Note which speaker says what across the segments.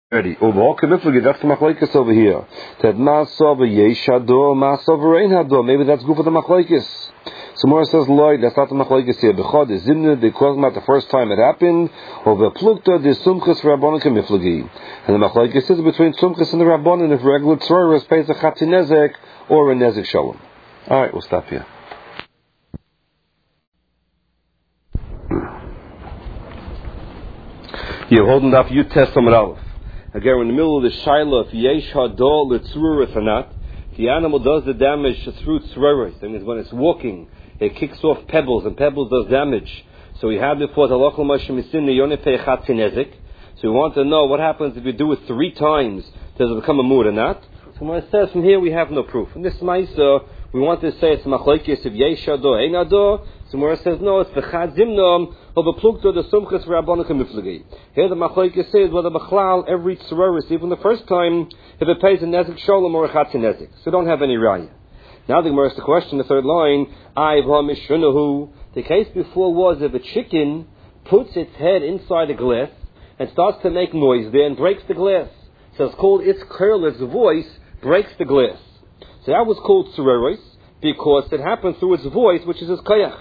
Speaker 1: Ready. That's the machlokes over here. That masov yesh hador, masov rein hador. Maybe that's good for the machlokes. So Mora says, Lloyd, that's not the machlokes here. Bechad is zimna, they call not the first time it happened. Or beplukta de sumchus rabbanon kemiflagi. And the machlokes is between sumchus and the rabbanon if regular tzroros pays a chatinezek or a nezek shalom. All right, we'll stop here. You're holding up Yud Testament Aleph. Again, we're in the middle of the Shaila, if yesh hador l'tzururis or not. The animal does the damage through tzururis. That means when it's walking, it kicks off pebbles, and pebbles does damage. So we had before the halachah l'mashem misin yonepei chatzinezek. So we want to know what happens if you do it 3 times. Does it become a mud or not? So when it says from here, we have no proof. In this ma'isa, we want to say it's machlokes if yesh hador ein hador. So where it says no, it's bechad zimnom or beplukta the sumchus rabbanon kemiflagi. Here the machlokes says whether b'chlal every tzroris, even the first time, if it pays a nezek sholem or a chatzin. So don't have any raya. Now the Gemara asks the question, the third line, the case before was if a chicken puts its head inside a glass and starts to make noise there and breaks the glass. So it's called its its voice breaks the glass. So that was called tzroris because it happened through its voice, which is its koyach.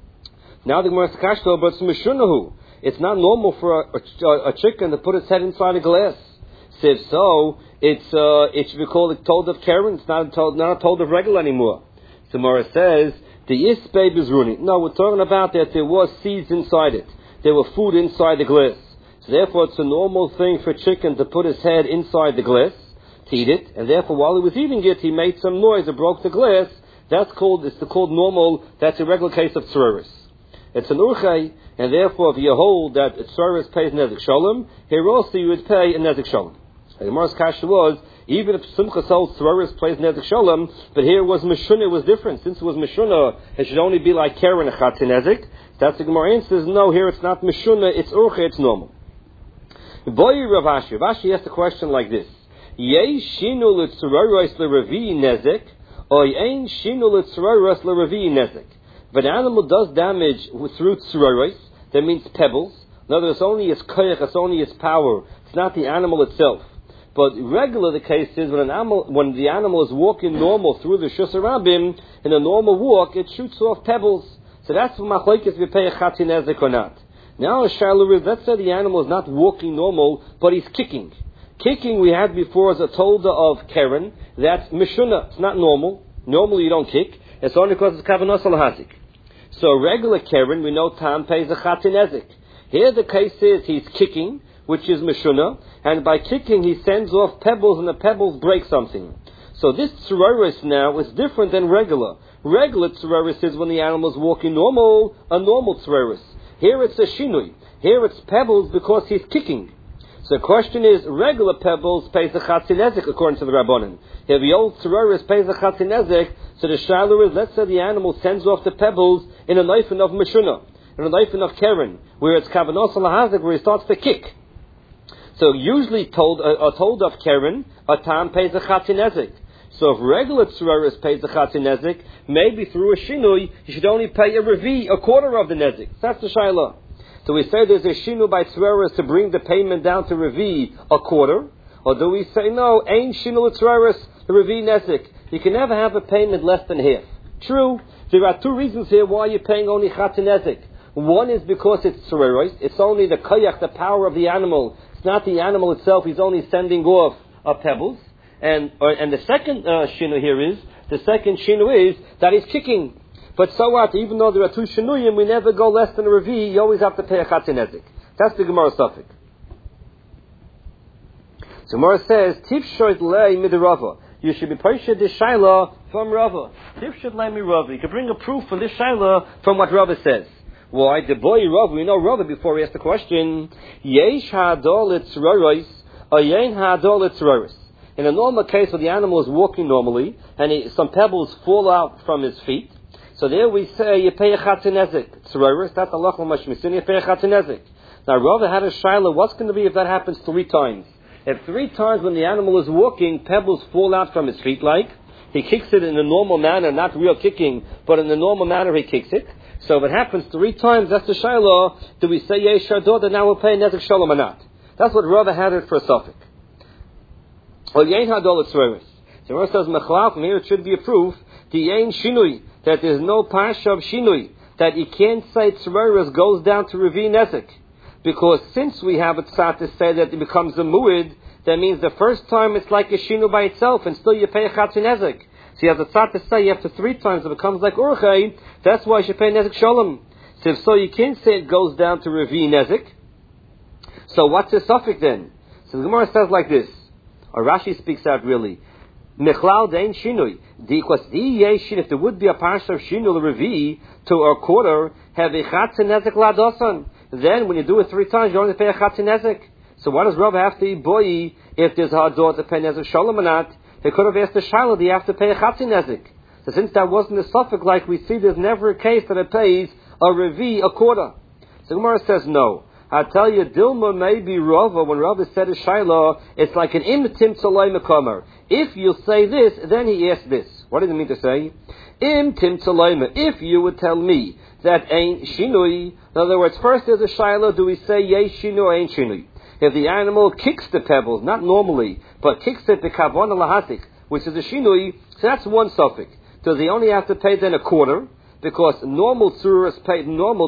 Speaker 1: Now the Gemara asks, but it's mishunahu. It's not normal for a chicken to put its head inside a glass. So if so, it should be called a told of Karen. It's not a told of regular anymore. So Gemara says the isbei bezruni. No, we're talking about that there was seeds inside it. There were food inside the glass. So therefore, it's a normal thing for a chicken to put his head inside the glass to eat it, and therefore, while he was eating it, he made some noise. It broke the glass. It's called normal. That's a regular case of tzururis. It's an urchei, and therefore, if you hold that tzururis pays nezek shalom, here also you would pay a nezek shalom. The Gemara's kasha was, even if Simcha holds tzururis pays nezek shalom, but here was meshuna, it was different. Since it was meshuna, it should only be like keren a chatzin nezek. That's the Gemara answers, no, here it's not meshuna, it's urchei, it's normal. Boy Rav Ashi. Rav Ashi asked a question like this: Yei shinu l'tzururis l'revi nezek, or ein shinu l'tzururis l'revi nezek. If an animal does damage through tzururis, that means pebbles. In other words, it's only its koyach, it's only its power. It's not the animal itself. But regular the case is when the animal is walking normal through the Shus Rabim, in a normal walk, it shoots off pebbles. So that's what machlokes we pay a chatzin nezek or not. Now a shaila is, let's say the animal is not walking normal, but he's kicking. Kicking we had before as a tolda of Keren. That's mishuna. It's not normal. Normally you don't kick. It's only because it's kavanos al-hazik. So regular Keren, we know Tam pays a chatzin nezek. Here the case is he's kicking, which is mishuna, and by kicking he sends off pebbles, and the pebbles break something. So this tzururis now is different than regular. Regular tzururis is when the animal is walking normal, a normal tzururis. Here it's a shinui. Here it's pebbles because he's kicking. So the question is, regular pebbles pays the chatzin nezek according to the Rabbanan. If the old tzururis pays the chatzin nezek, so the shaila is, let's say the animal sends off the pebbles in a knife of mishuna, in a knife of Keren, where it's kavanos al-hazik, where he starts to kick. So usually told of Keren, a tam pays the chatzin nezek. So if regular tzururis pays the chatzin nezek, maybe through a shinui, you should only pay a revi, a quarter of the nezek. That's the shaila. So we say there's a shinu by tzururis to bring the payment down to revi, a quarter, or do we say no, ain't shinu tzururis, the revi nezek. You can never have a payment less than half. True, there are 2 reasons here why you're paying only chatzin nezek. One is because it's tzururis, it's only the koyach, the power of the animal. It's not the animal itself, he's only sending off pebbles. And the second shinu here is, that he's kicking. But so what, even though there are 2 shinuyim, we never go less than a revi, you always have to pay a chatzin nezek. That's the Gemara suffix. So Gemara says, Tifshoit lei midirava. You should be parsha this shaila from Rava. Tifshoit lei mi Rava. You can bring a proof for this shaila from what Rava says. Why? The boy Rava, we know Rava before we ask the question. Yesh ha'adol etzroros, or yein ha'adol etzroros. In a normal case where the animal is walking normally, and some pebbles fall out from his feet, so there we say, you pay a chatzin nezek. Tzururis, that's Allah mashmisin, you pay a chatzin nezek. Now Rava had a shaila, what's going to be if that happens 3 times? If 3 times when the animal is walking, pebbles fall out from his feet he kicks it in a normal manner, not real kicking, but in the normal manner he kicks it. So if it happens 3 times, that's the shaila, do we say yesh hador, that now we'll pay nezek shalom or not? That's what Rava had it for a suffix. Or Yein Hadol Tzreris. So Gemara says Mechlal, from here it should be a proof, the Yein Shinui, that there's no Pasha of Shinui, that you can't say Tzreris goes down to Revi Nezek. Because since we have a tzad to say that it becomes a mu'id, that means the first time it's like a shinu by itself, and still you pay a chatzin nezek. So you have a tzad to say after 3 times it becomes like urchei, that's why you should pay nezek shalom. So if so, you can't say it goes down to revi nezek. So what's the suffix then? So the Gemara says like this, or Rashi speaks out really, Mechlal dein shinui. If there would be a parsha of shinu revi to a quarter, have a chatzin nezek ladosan. Then when you do it 3 times, you only pay a chatzin nezek. So why does Rav have to be boy if there's a hador to pay nezek shalom or not? They could have asked the Shiloh, do you have to pay a chatzin nezek? So since that wasn't a suffix, like we see, there's never a case that it pays a revi, a quarter. So Gemara says no. I tell you, Dilma may be Rava, when Rava said a Shiloh, it's like an im tim tzalay mekamer. If you say this, then he asks this. What does it mean to say? Im tim tzalay, if you would tell me that ain't shinui, in other words, first there's a Shiloh, do we say yesh shinui, ain't shinui? If the animal kicks the pebbles, not normally, but kicks it to kavon lahatik, which is a shinui, so that's one suffix. Does he only have to pay then a quarter? Because normal tzuras pays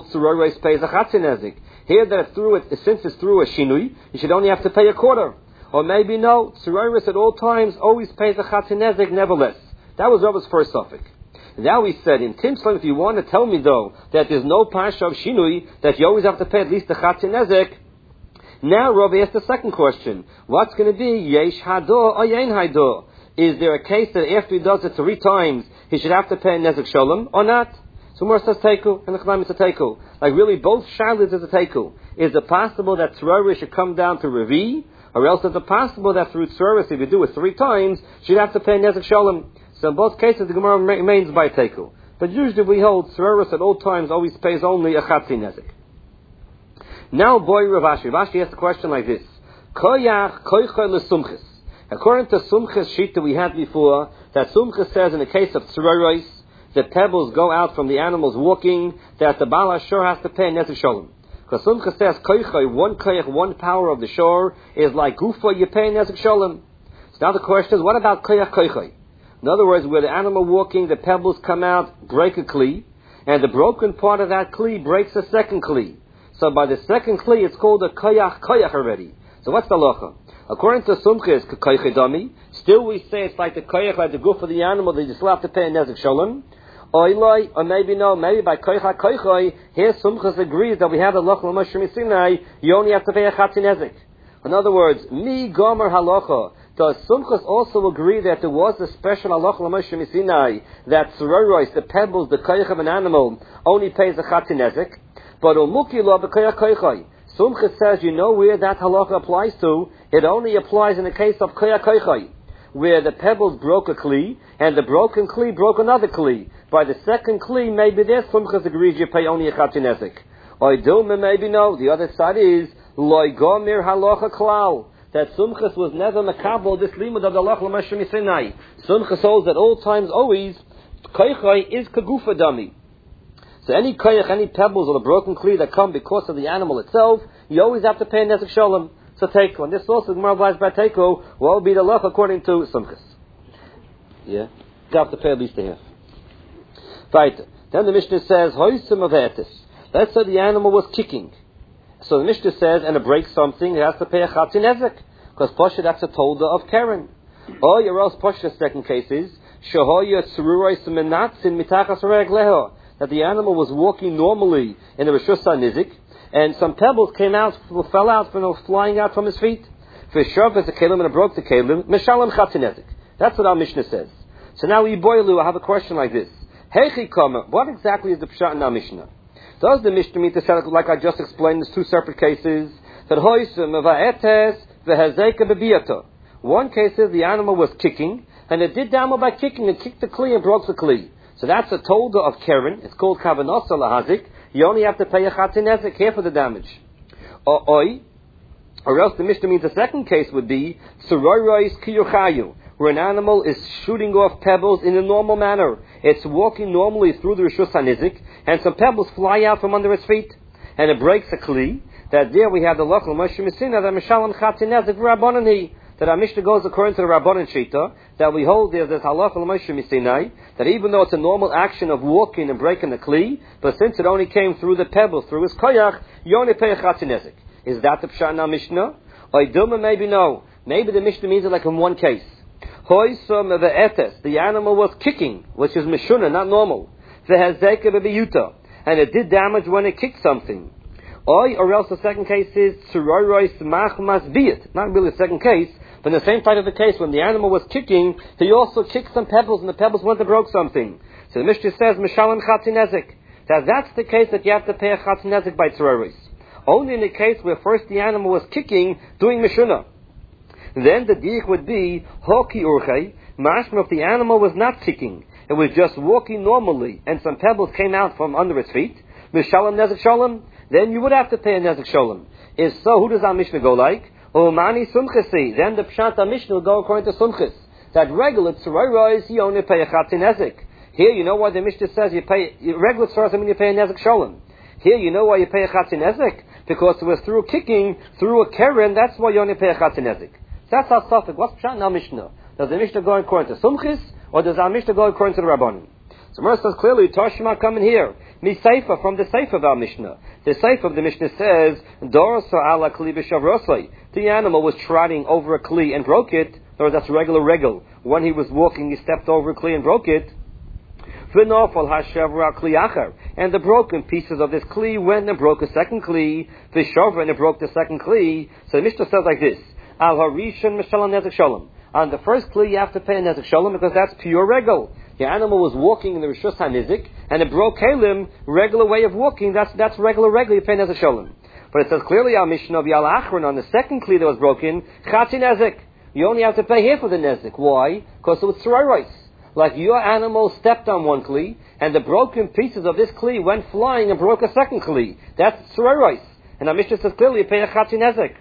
Speaker 1: a chatzin nezek. Here that it's through it, since it's through a shinui, you should only have to pay a quarter. Or maybe no, tzuras at all times always pays a chatzin nezek nevertheless. That was Rabbi's first suffix. Now we said in Timslam, if you want to tell me though that there's no pasha of shinui, that you always have to pay at least the chatzin nezek. Now Rabbi asked the second question. What's going to be yesh hador or yein hador? Is there a case that after he does it 3 times, he should have to pay nezek shalom or not? So Gemara says teiku, and the Chachamim says teiku. Like really, both shilas is a teiku. Is it possible that tzrori should come down to revi, or else is it possible that through tzrori, if you do it 3 times, you'd have to pay nezek shalom? So in both cases, the Gemara remains by teiku. But usually we hold tzrori at all times always pays only a chatzi nezek. Now, boy, Rav Ashi. Rav Ashi asked a question like this: Koyach koycha lesumchis. According to Sumchis sheet that we had before, that Sumchis says in the case of tzroros, the pebbles go out from the animals walking, that the Baal HaShor has to pay nezek shalom. Because Sumchis says koycha, one koyach, one power of the shore is like gufa, you pay nezek shalom. So now the question is, what about koyach koycha? In other words, where the animal walking, the pebbles come out, break a kli, and the broken part of that kli breaks a second kli. So by the second kli, it's called a koyach already. So what's the halacha? According to Sumchis, koyach dami, still we say it's like the koyach, like the goof of the animal, that you still have to pay a nezek shalom. Or maybe no, maybe by koyach, here Sumchis agrees that we have the halacha l'moshe misinai, you only have to pay a chatzin nezek. In other words, mi gomer halacha. Does Sumchis also agree that there was a special halacha l'moshe misinai, that tzroros, the pebbles, the koyach of an animal, only pays a chatzin nezek? But umukila b'koyach koychai. Sumchis says, you know where that halacha applies to? It only applies in the case of koyach koychai, where the pebbles broke a kli, and the broken kli broke another kli. By the second kli, maybe there Sumchis agrees you pay only a chatzin nezek. Or dilma, maybe no. The other side is, loy gomir halacha klal. That Sumchis was never makabel this limud of the halacha l'moshe misinai. Sumchis holds at all times always, koychai is kagufa dami. So any koyach, any pebbles or the broken kli that come because of the animal itself, you always have to pay nezek shalom. So teiku. And this also, Gemara applies by teiku, what will be the law according to Sumchis? Yeah? You have to pay at least a half. Right. Then the Mishnah says, hoisim avetis. Let's say the animal was kicking. So the Mishnah says, and it breaks something, it has to pay a chatzin nezek. Because Posha, that's a tolda of Karen. Or your else Posha's second case is, shehoya tzururais menatsin mitachas regleho. That the animal was walking normally in the Rishus HaNizik, and some pebbles fell out, flying out from his feet. V'shav as a kelim, and it broke the kelim. Mishalem chatzin nezek. That's what our Mishnah says. So now we boilu. I have a question like this: Heichi kama. What exactly is the pshat in our Mishnah? Does the Mishnah mean to say, like I just explained, there's 2 separate cases? That hoisem va'etes v'hazeka bebiyata. One case is the animal was kicking, and it did the animal by kicking and kicked the kli and broke the kli. So that's a tolda of Karen. It's called kavanasa lahazik. You only have to pay a chatzin nezek here for the damage. Or else the Mishnah means the second case would be tzororos kiyuchayu, where an animal is shooting off pebbles in a normal manner. It's walking normally through the Rishus HaNizik, and some pebbles fly out from under its feet, and it breaks a kli. That there we have the halacha l'moshe misinai that mishalem chatzin nezek v'rabbanani, that our Mishnah goes according to the Rabbanan Shita, that we hold there's this halacha l'Moshe Misinai, that even though it's a normal action of walking and breaking the kli, but since it only came through the pebble, through his koyach, you only pay a chatzinezik. Is that the pshat in our Mishnah? Or Dilma, maybe no. Maybe the Mishnah means it like in one case. Hoysam of the animal was kicking, which is mishuna, not normal. Vehezeka b'biyuta, and it did damage when it kicked something. Or else the second case is tsuroros machmas biyat. Not really the second case, but in the same type of the case, when the animal was kicking, he also kicked some pebbles, and the pebbles went and broke something. So the Mishnah says, Mishalim chatzinezik. That's the case that you have to pay a chatzinezik by tsuroros. Only in the case where first the animal was kicking, doing mishuna. Then the diuk would be, hoki urchei, mashma if the animal was not kicking, it was just walking normally, and some pebbles came out from under its feet, Mishalim nezik shalom, then you would have to pay a nezik shalom. If so, who does our Mishnah go like? Umani sumchasi, then the pshat our Mishnah will go according to sumchas. That regular tsuroros, you only pay a chatzinezik. Here, you know why the Mishnah says you pay, regular tsuroros, I mean you pay a nezik shalom. Here, you know why you pay a chatzinezik? Because it was through kicking, through a keren, that's why you only pay a chatzinezik. That's our suffix. What's pshat in our Mishnah? Does the Mishnah go according to sumchis, or does our Mishnah go according to the Rabbanim? So Mer says clearly, Toshma coming here. Mi Seifa, from the Seifa of our Mishnah. The Seifa of the Mishnah says, Dorsa ala kli b'shavrosai. The animal was trotting over a kli and broke it. Or that's regular regel. When he was walking, he stepped over a kli and broke it. V'nofal hashavra kli achar. And the broken pieces of this kli went and broke a second kli. V'shavra, and it broke the second kli. So the Mishnah says like this, Al harishon mishalam nezik shalom. On the first kli, you have to pay a nezik shalom because that's pure regel. The animal was walking in the Rishus HaNizik, and it broke Kalim, regular way of walking, that's regular, you pay nezik shalom. But it says clearly our Mishnah of Yal Achron, on the second kli that was broken, Chatzi nezik. You only have to pay half of the nezik. Why? Because it was tsuroros. Like your animal stepped on one kli, and the broken pieces of this kli went flying and broke a second kli. That's tsuroros. And our Mishnah says clearly you pay a Chatzi nezik.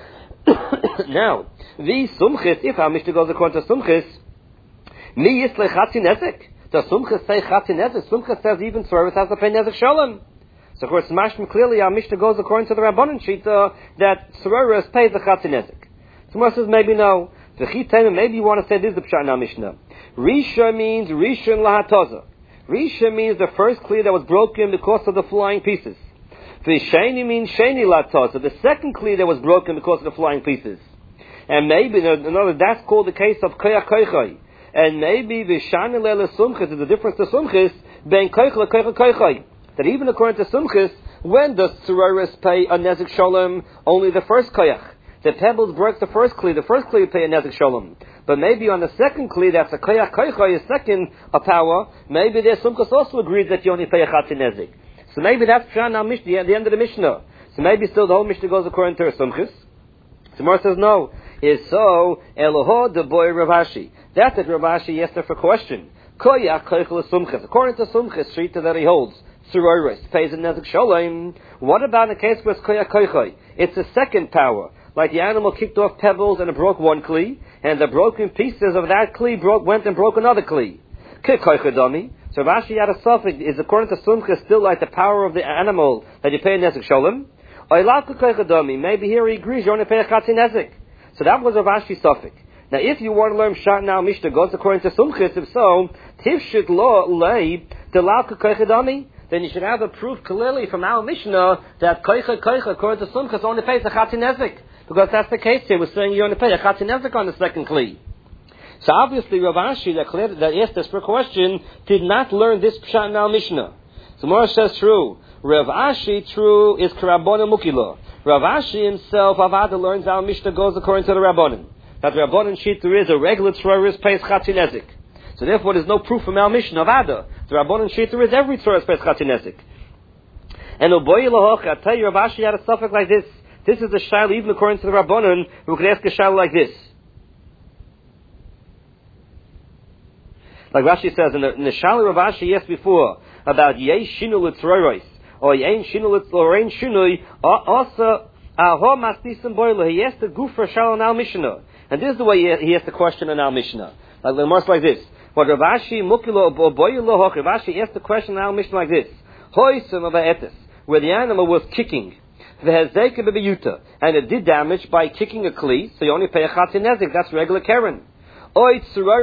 Speaker 1: Now, the sumchis, if our Mishnah goes according to sumchis, mi yisle chatzi nezek. Does sumchis say chatzi nezek? Sumchis says even tsuroros has to pay nezek shalom. So of course, mashma clearly our Mishnah goes according to the Rabbanan Shita that tsuroros pays the chatzi nezek. Someone says maybe no. Maybe you want to say this is the pshat in our Mishnah. Risha means rishon lahatoza. Risha means the first kli that was broken because of the flying pieces. The sheni means sheni latoza, the second kli that was broken because of the flying pieces. And maybe, that's called the case of koyach koychai. And maybe the shani le'le sumchis is the difference to sumchis, ben koych le koych koychai. That even according to sumchis, when does tsuroros pay a nezik shalom? Only the first koyach. The pebbles broke the first kli you pay a nezik shalom. But maybe on the second kli, that's a koyach koychai, a second power, maybe the sumchis also agrees that you only pay a chatzi nezik. So maybe that's pshat in our Mishnah, at the end of the Mishnah. So maybe still the whole Mishnah goes according to her sumchis. So Mar says no. Is so Eloho de boy Rav Ashi. That's what Rav Ashi asked her for question. Koyach koychel sumchis. According to sumchis, shita that he holds, tsuroros pays a nezik shalom. What about in the case where it's koyach koychai? It's a second power. Like the animal kicked off pebbles and it broke one kli, and the broken pieces of that kli went and broke another kli. Koychadami. So Rashi had a suffix, is according to Sumcha still like the power of the animal that you pay a nezik shalom? Maybe here he agrees you only pay a chatzi nezik. So that was a Rashi suffix. Now if you want to learn Pshat now Mishnah goes according to Sumchis, if so, Tifshit lo lei delaka koychadami, then you should have a proof clearly from our Mishnah that koycha according to Sumchis only pays a chatzi nezik. Because that's the case here, we're saying you only pay a chatzi nezik on the second kli. So obviously Rav Ashi that asked us for a question did not learn this pshat in our Mishnah. So Mora says true. Rav Ashi true is Karabbonim Mukila. Rav Ashi himself Avada learns our Mishnah goes according to the Rabbonim. That the Rabbonim Shita is a regular tsuroros pays chatzi nezik. So therefore there's no proof from our Mishnah Avada. The Rabbonim Shita is every tsuroros pays chatzi nezik. And Oboy Lahoch, I tell you Rav Ashi had a suffix like this. This is the shaila even according to the Rabbonim. We could ask a shaila like this. Like Rashi says in the Shalom of Rashi yes before about Yesh Shinu L'Tzroros or Yein Shinu L'Tzorein Shinui also Aho Masnisim Boile. He asked the Gufa Shalom Al Mishnah, and this is the way he asked the question in Al Mishnah. Like the most like this. But Rav Ashi Mukilo Boile Rav Ashi asked the question in Al Mishnah like this: Hoysem of Etes, where the animal was kicking.
Speaker 2: And it did damage by kicking a kli, so you only pay a chatzin nezik. That's regular keren. Or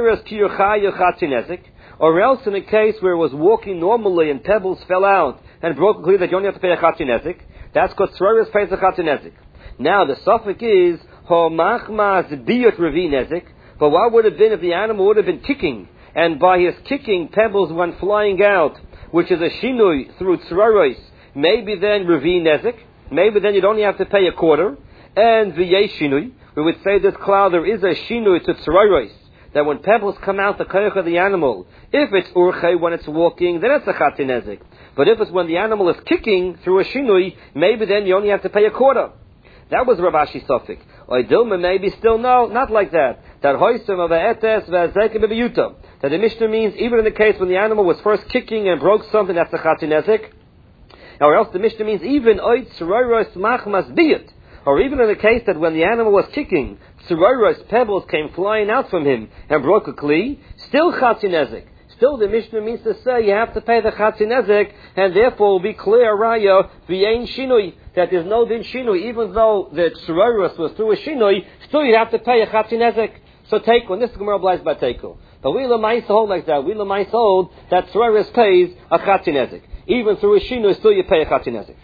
Speaker 2: else in a case where it was walking normally and pebbles fell out and broke a kli that you only have to pay a chatzin nezik. That's called tzroiras pays a chatzin nezik. Now the suffix is ho machmas biyut revi nezik. But what would have been if the animal would have been kicking, and by his kicking pebbles went flying out, which is a shinui through tzroiras? Maybe then revi nezik. Maybe then you'd only have to pay a quarter. And v'yesh shinui, we would say this cloud there is a shinui to tzroiras, that when pebbles come out the koyach of the animal, if it's urche when it's walking, then it's a chatzin nezik. But if it's when the animal is kicking through a shinui, maybe then you only have to pay a quarter. That was Rav Ashi's suffix. Oidilma maybe still no, not like that. That hoisem of etes v'azek b'biyuta. That the Mishnah means even in the case when the animal was first kicking and broke something, that's a chatzin nezik. Or else the Mishnah means even oid tzroiros machmas biyut. Or even in the case that when the animal was kicking, tzroiros pebbles came flying out from him and broke a kli, still chatzin nezik. Still the Mishnah means to say you have to pay the chatzin nezik, and therefore will be clear raya v'yein shinui, that there's no din shinui, even though the tzroiros was through a shinui, still you have to pay a chatzin nezik. So take one. This is Gemara obliges by tekel. But we lemaisa hold like that. We lemaisa hold that tzroiros pays a chatzin nezik. Even through a shinu, still you pay a chatzin nezik.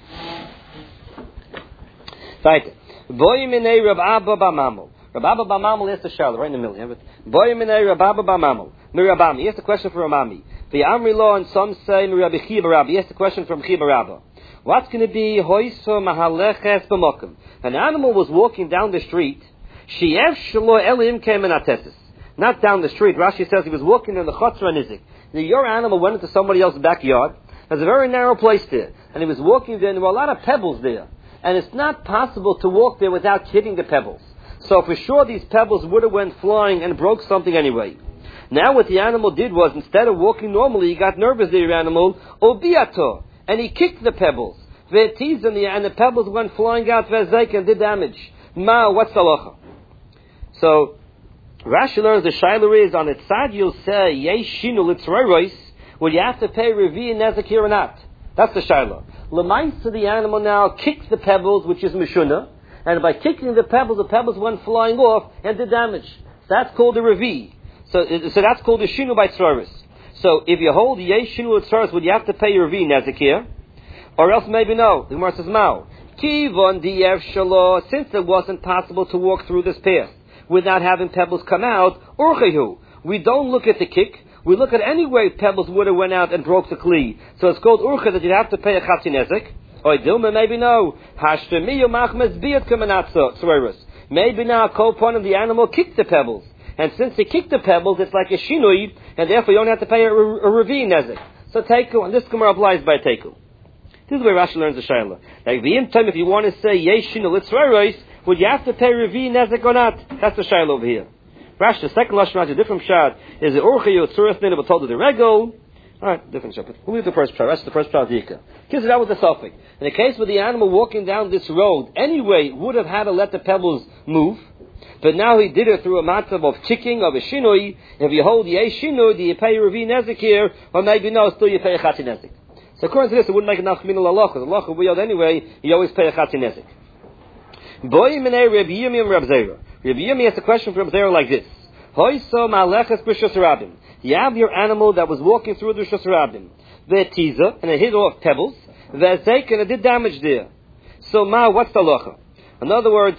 Speaker 2: Right. Boy minei Rab Abba Bamamel. Rab Abba Bamamel is the Charlotte, right in the middle. Boy minei Rab Abba Bamamel. Mirabami. Here's the question from Ramami. The Amri law, and some say Mirabi Chiba Rabbi. Here's the question from Chiba Rabba. What's going to be hoiso mahaleches b'mokim? An animal was walking down the street. She'ef shelo elim kemenatesis. Not down the street. Rashi says he was walking in the Chotzra Nizik. Your animal went into somebody else's backyard. There's a very narrow place there. And he was walking there, and there were a lot of pebbles there. And it's not possible to walk there without hitting the pebbles. So for sure these pebbles would have went flying and broke something anyway. Now what the animal did was, instead of walking normally, he got nervous, the animal, obiato, and he kicked the pebbles. And the pebbles went flying out, and did damage. Ma, what's the halacha? So, Rashi learns the shayla is, on its side you'll say, yesh shinu litzroiros, would you have to pay revi and nezik here or not? That's the shayla. L'maisa, the animal now kicked the pebbles, which is mishuna, and by kicking the pebbles went flying off and did damage. So that's called a revi. So that's called a shinu by tzroiros. So if you hold yesh shinu litzroiros, would you have to pay revi and nezik here? Or else maybe no. The Gemara says mao. Kivon diyev shalo, since it wasn't possible to walk through this path without having pebbles come out, urchehu. We don't look at the kick. We look at any way pebbles would have went out and broke the kli. So it's called urcha that you'd have to pay a chatzin nezik. Or dilma, maybe no. Hashtemiyu machmes biyut kemenatzo tzroiros. Maybe now a co-point the animal kicked the pebbles. And since he kicked the pebbles, it's like a shinui, and therefore you don't have to pay a revi nezik. So teku, and this Gemara applies by teku. This is where Rashi learns the shayla. Like the time, if you want to say yesh shinu litzroiros, would you have to pay revi nezik or not? That's the shayla over here. Rashi, the second lashon, a different shot, is the urchayu tzuras nina, but told to the regel. Alright, different shot. But we'll leave the first shot. That's the first shot of the Yika. Because that was the suffix. In the case with the animal walking down this road, anyway, would have had to let the pebbles move. But now he did it through a matzav of kicking, of a shinui. If you hold yesh shinu, do you pay revi nezik here? Or maybe no, still you pay a chatzin nezik. So according to this, it wouldn't make enough minul halacha. The halacha we held anyway, you always pay a chatzin nezik. Boy minei Rabbi Yirmiyah and Rabbi Zera. Rabbi Yirmiyah has a question from Rabbi Zera like this. Hoiso maleches b'shus rabim. You have your animal that was walking through the shus rabim. Ve'tiza, and it hit off pebbles. Ve'zeik, and it did damage there. So what's the halacha? In other words,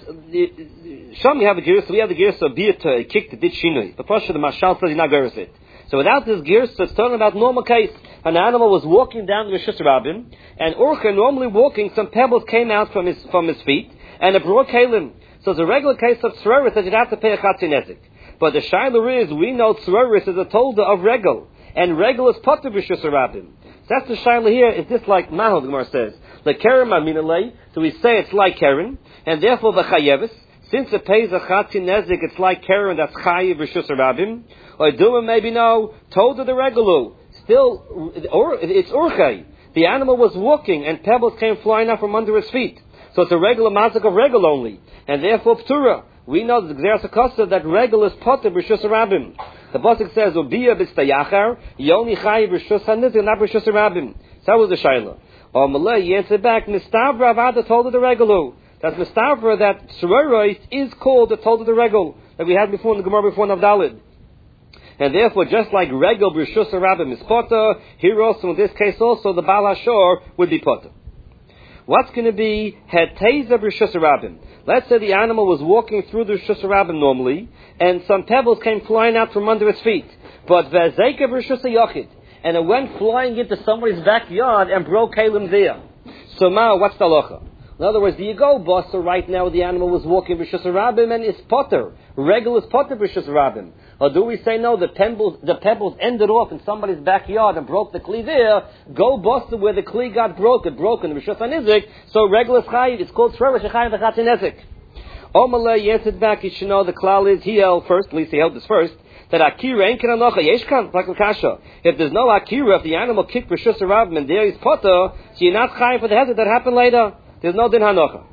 Speaker 2: Sham you have a girsa, we have the girsa of biyata, it kicked, it did shinui. The Pasha, the Mashal says you're not girsa it. So without this girsa, it's talking about normal case. An animal was walking down the shus rabim, and Urcha, normally walking, some pebbles came out from his feet, and it broke kalim. So it's a regular case of tzroiros that you'd have to pay a chatzin nezik. But the shayla is, we know tzroiros is a tolda of regel, and regel is potter b'shus rabim. So that's the shayla here. Is this like mahal? The Gemara says, the keren aminalei. So we say it's like keren, and therefore the chayevis. Since it pays a chatzin nezik, it's like keren that's chayev b'shus rabim. Or doing maybe no tolda the regelu. Still, or it's urchei. The animal was walking, and pebbles came flying out from under his feet. So it's a regular mazik of regel only, and therefore ptura. We know the Gzeras HaKosav that regel is potter b'shus rabim. The pasuk says, "Ubiya b'stayachar yoni chayi b'shus hanizik, not b'shus rabim." So that was the shayla. Or Malay, you answer back, Mistavra Avada told of the regulu. That's Mistavra that Shroirois is called the told of the regul, that we had before in the Gemara before Navdalid. And therefore, just like regul B'Rishus Rabbim is potter, here also, in this case also, the Baal HaShor would be potter. What's going to be Heteza B'Rishus Rabbim? Let's say the animal was walking through the Rishus Rabbim normally, and some pebbles came flying out from under its feet. But Ve'ezeka B'Rishus Yochid, and it went flying into somebody's backyard and broke Kalim there. So now, what's the halacha? In other words, do you go, boss, so right now the animal was walking B'Rishus Rabbim and it's potter. Regular is potter B'Rishus Rabbim. Or do we say no, the pebbles ended off in somebody's backyard and broke the kli there, go, boss, where the kli got broken B'Rishus HaNizik, so regular is chayiv, it's called Tzroros Chayiv V'Chatzi Nezik. Omalei, you answered back, you should know the klal is, he held first, at least he held this first, that Akira ain't can anocha yeshkan like kasha. If there's no Akira, if the animal kicked B'Rishus Rabbim and there is potter, so you're not chayiv for the hezek that happened later. There's no din hanocha.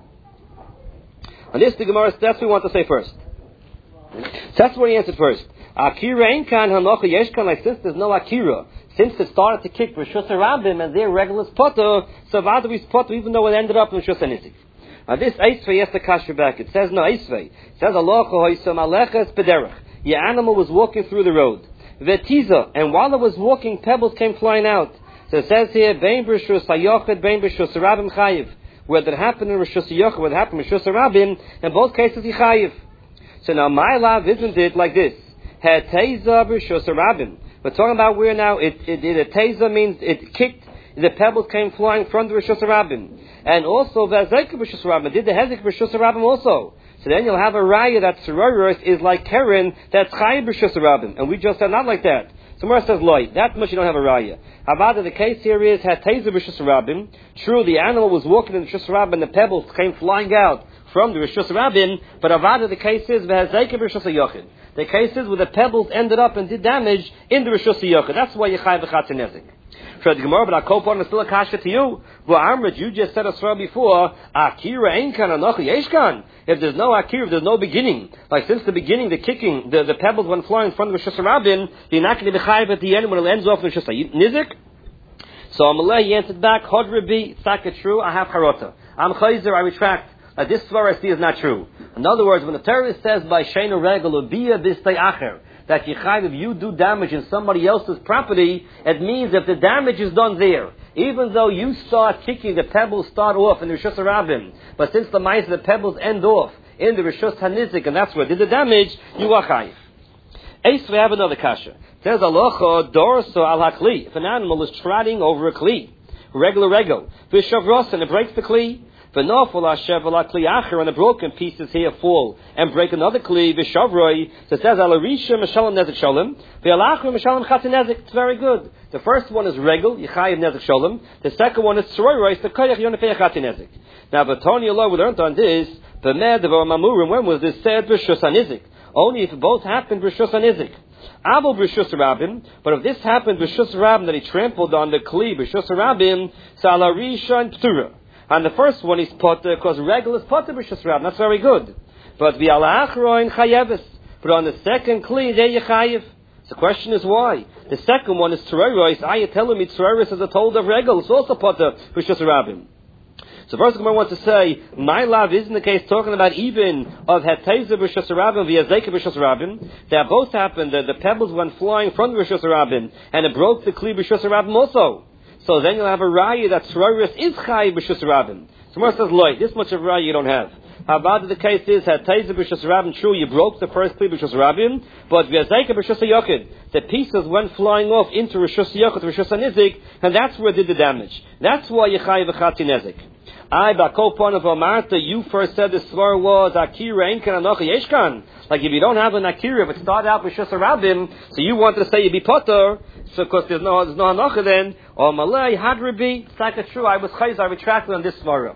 Speaker 2: On this, the Gemara, that's what we want to say first. That's what he answered first. Akira ain't kan hanocha yeshkan, like since there's no Akira, since it started to kick B'Rishus Rabbim and their regular potter, so vada is potter even though it ended up in Rishus HaNizik. Now this Eisvei has to kasha back. It says no Eisvei. It says alocha hoysam aleches bederach. Your animal was walking through the road. Vetiza, and while it was walking, pebbles came flying out. So it says here, bein B'Rishus hayochid, bein B'Rishus Rabbim chayiv. Whether it happened in Rishus Yochid, whether it happened in Rishus Rabbim, in both cases he chayiv. So now my love, isn't it like this? Heteza B'Rishus Rabbim. We're talking about where now it teza means it kicked, the pebbles came flying from the Rishus Rabbim. And also V'ezeka B'Rishus Rabbim, did the hezek B'Rishus Rabbim also. So then you'll have a raya that Tzroros is like Keren, that's chayiv B'Rishus Rabbim. And we just said not like that. So Gemara says, loy, that much you don't have a raya. However, the case here is, Heteza B'Rishus Rabbim. True, the animal was walking in the Rishus Rabbim and the pebbles came flying out from the Rishus Rabbim, but Avada, the case is, V'ezeka B'Rishus Yochid. The case is where the pebbles ended up and did damage in the Rishus Yochid. That's why you chayiv V'Chatzi Nezik. So the Gemara, but I call upon still a kasha to you. Well, Amrit, you just said us before, Akira ain't kan anocha yeshkan. If there's no Akira, if there's no beginning, like since the beginning, the kicking, the pebbles went flying in front of the Rishus Rabbim, you're not going to be chayiv at the end when it ends off in Rishus Nizik. So Amalei, he answered back, Hod Rabbi, it's true, I have charota. I'm chayzer, I retract. This svara I see is not true. In other words, when the Torah says by Sheinu Regel, Ubiya Bistei Acher, that if you do damage in somebody else's property, it means if the damage is done there, even though you start kicking, the pebbles start off in the Rishus Rabbim, but since the mice, the pebbles end off in the Rishus HaNizik, and that's where did the damage, you are chayiv. Ace, we have another kasha. It says, Alocha dorso al hakli. If an animal is trotting over a kli, regular regel, v'shavros, and it breaks the kli, v'nofol hashev al hakli acher, and the broken pieces here fall and break another kli, v'shavroi. So it says, alarisha meshalem nezek shalom, v'alacher meshalem chatzi nezek. It's very good. The first one is regel, yichayiv nezek shalom. The second one is tzroros, the koyach yonefei chatzi nezek. Now, B'toni Allah, we learned on this, b'med v'or mamurim, when was this said b'Rishus HaNizik? Only if both happened B'Rishus HaNizik. Avo B'Rishus Rabbim, but if this happened B'Rishus Rabbim, that he trampled on the kli B'Rishus Rabbim, Salarisha and P'tura. And the first one is potter, because regular is potter B'Rishus Rabbim. That's very good. But V'alachroin chayeves. But on the second kli, there you chayev. The question is why? The second one is Tzroros. I tell me Tzroros is a told of regel. It's also potter B'Rishus Rabbim. So first Gemara wants to say, my love isn't the case talking about even of Heteza B'Rishus Rabbim, V'ezeka B'Rishus Rabbim. That both happened, the pebbles went flying from the Rishus Rabbim, and it broke the kli B'Rishus Rabbim also. So then you'll have a raya that Tzroros is chayiv B'Rishus Rabbim. So Gemara says, loy, this much of a raya you don't have. How about the case is, Heteza B'Rishus Rabbim, true, you broke the first kli B'Rishus Rabbim, but V'ezeka B'Rishus Yochid, the pieces went flying off into Rishus Yochid, Rishus HaNizik, and that's where it did the damage. That's why you chayiv V'Chatzi Nezik. Bakopon of Amarta, you first said the svar was Akira ain't kan anocha yeshkan. Like if you don't have an Akira, if it started out with Rishus Rabbim, so you wanted to say you be potter, so of course there's no anocha then. Or Malay had Rabbi, it's like true. I was chayz, I retracted on this svara.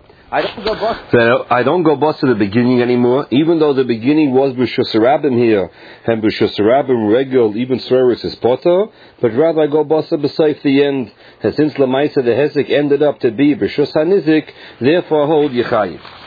Speaker 2: I don't go bust to the beginning anymore, even though the beginning was B'Rishus Rabbim here, and B'Rishus Rabbim regular, even Tzroros is potter, but rather I go bust to beside the end, and since Lamaisa the Hezek ended up to be B'Rishus HaNizik, therefore hold Yechayiv.